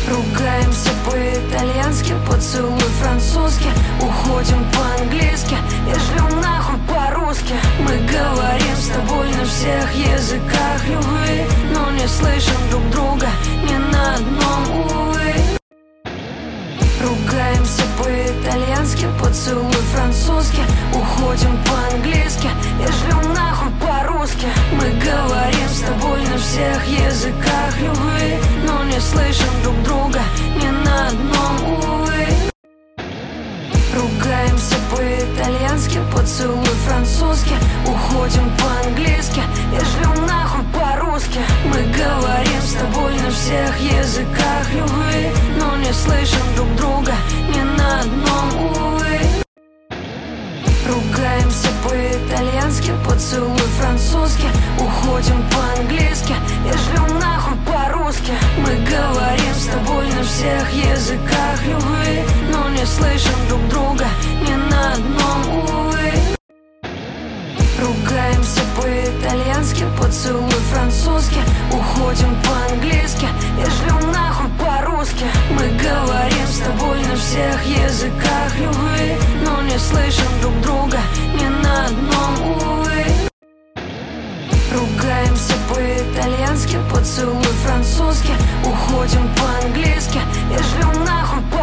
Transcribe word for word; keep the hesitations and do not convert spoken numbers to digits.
Ругаемся по-итальянски, поцелуй французский. Уходим по-английски, я шлю нахуй по-русски. Мы говорим с тобой на всех языках любви, но не слышим друг друга ни на одном, увы. Ругаемся по-итальянски, поцелуй французский. Уходим по-английски, я шлю нахуй по-русски. Мы говорим с тобой на всех языках любви, но не слышим друг друга ни на одном, увы. Ругаемся по-итальянски, поцелуй французский. Уходим по-английски, я шлю нахуй по-русски. Мы говорим с тобой на всех языках любви, но не слышим друг друга ни на одном, увы. Ругаемся по-итальянски, поцелуй французский. Уходим по-английски, я шлю нахуй по-русски. Мы говорим с тобой на всех языках любви, но не слышим друг друга ни на одном, увы. Ругаемся по-итальянски, поцелуй французский. Уходим по-английски, я шлю нахуй по-русски. Мы говорим с тобой на всех языках любви, но не слышим друг друга ни на одном, увы. Ругаемся по-итальянски, поцелуй французский. Уходим по-английски, я шлю